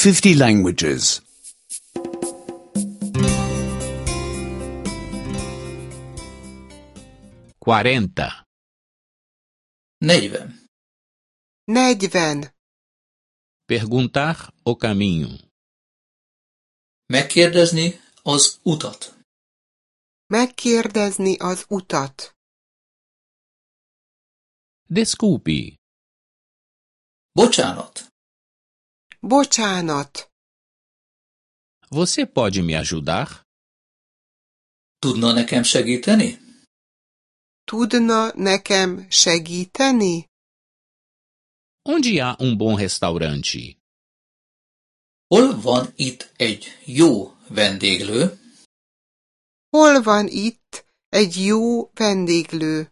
50 languages. 40. 40. 40. Perguntar o caminho. Megkérdezni az utat. Megkérdezni az utat. Desculpe, Bocsánat. Bocsánat. você pode me ajudar? Tudna nekem segíteni? Tudna nekem segíteni? Onde há bom restaurante? Hol van itt egy jó vendéglő? Hol van itt egy jó vendéglő?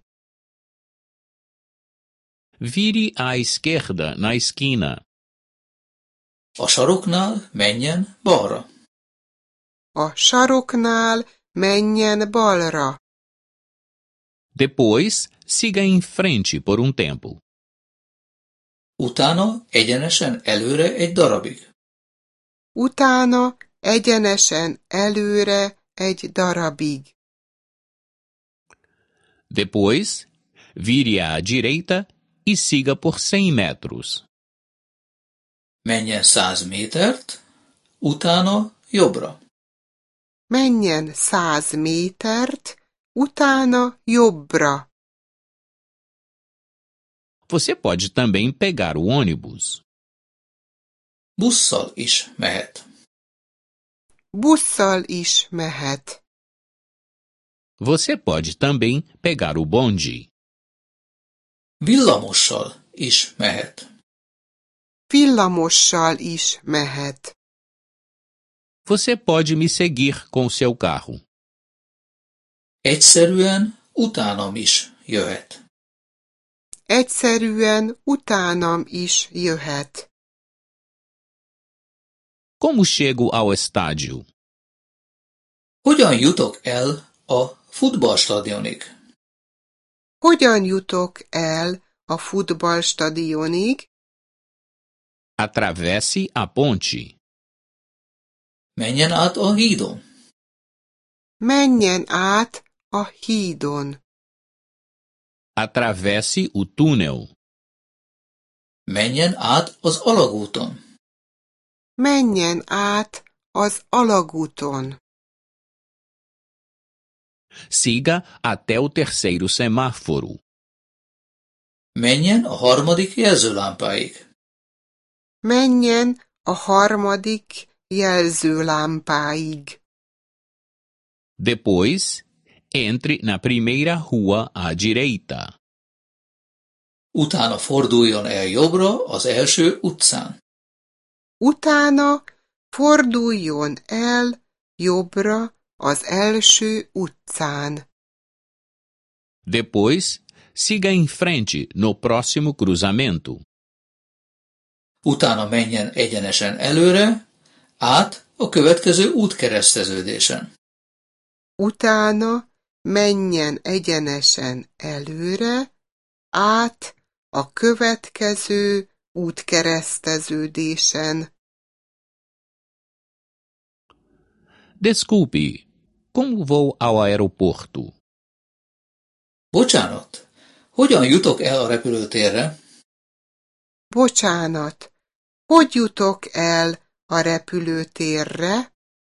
Vire à esquerda na esquina. A saroknál menjen balra. A saroknál menjen balra. Depois, siga em frente por tempo. Utána egyenesen előre egy darabig. Utána egyenesen előre egy darabig. Depois, vire à direita e siga por 100 metros. Menjen 100 métert, utána jobbra. Menjen 100 métert, utána jobbra. Você pode também pegar o ônibus. Busszal is mehet. Busszal is mehet. Você pode também pegar o bonde. Villamossal is mehet. Villamossal is mehet. Você pode me seguir com seu carro. Egyszerűen utánam is jöhet. Egyszerűen utánam is jöhet. Como chego ao estádio? Hogyan jutok el a futballstadionig? Hogyan jutok el a futballstadionig? Atravesse a ponte. Menjen át a hídon. Menjen át a hídon. Atravesse o túnel. Menjen át az alagúton. Menjen át az alagúton. Siga até o terceiro semáforo. Menjen a harmadik jelzőlámpáig. Menjen a harmadik jelzőlámpáig. Depois, entre na primeira rua à direita. Utána forduljon el jobbra az első utcán. Utána forduljon el jobbra az első utcán. Depois, siga em frente no próximo cruzamento. Utána menjen egyenesen előre, át a következő útkereszteződésen. Utána menjen egyenesen előre, át a következő útkereszteződésen. Desculpe, como vou ao aeroporto? Bocsánat, hogyan jutok el a repülőtérre? Bocsánat, hogy jutok el a repülőtérre?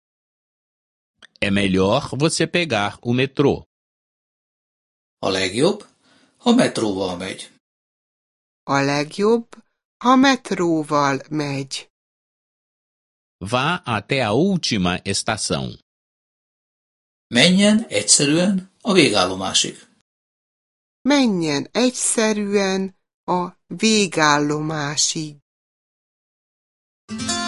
É melhor você pegar o metrô. A legjobb, ha metróval megy. A legjobb, ha metróval megy. Vá até a última estação. Menjen egyszerűen a végállomásig. Menjen egyszerűen a végállomásig.